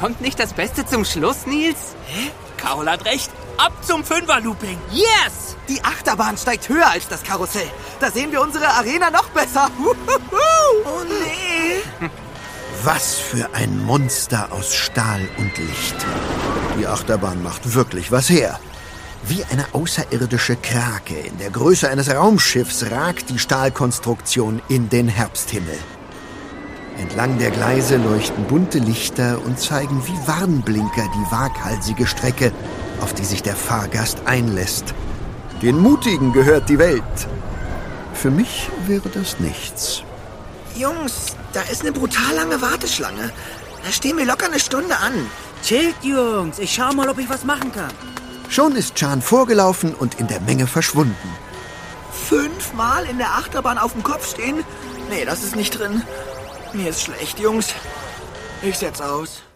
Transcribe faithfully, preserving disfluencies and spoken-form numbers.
Kommt nicht das Beste zum Schluss, Nils? Hä? Carol hat recht. Ab zum Fünfer-Looping. Yes! Die Achterbahn steigt höher als das Karussell. Da sehen wir unsere Arena noch besser. Oh nee. Was für ein Monster aus Stahl und Licht. Die Achterbahn macht wirklich was her. Wie eine außerirdische Krake in der Größe eines Raumschiffs ragt die Stahlkonstruktion in den Herbsthimmel. Entlang der Gleise leuchten bunte Lichter und zeigen wie Warnblinker die waghalsige Strecke, auf die sich der Fahrgast einlässt. Den Mutigen gehört die Welt. Für mich wäre das nichts. Jungs, da ist eine brutal lange Warteschlange. Da stehen wir locker eine Stunde an. Chillt, Jungs. Ich schau mal, ob ich was machen kann. Schon ist Can vorgelaufen und in der Menge verschwunden. Fünfmal in der Achterbahn auf dem Kopf stehen? Nee, das ist nicht drin. Mir ist schlecht, Jungs. Ich setz aus.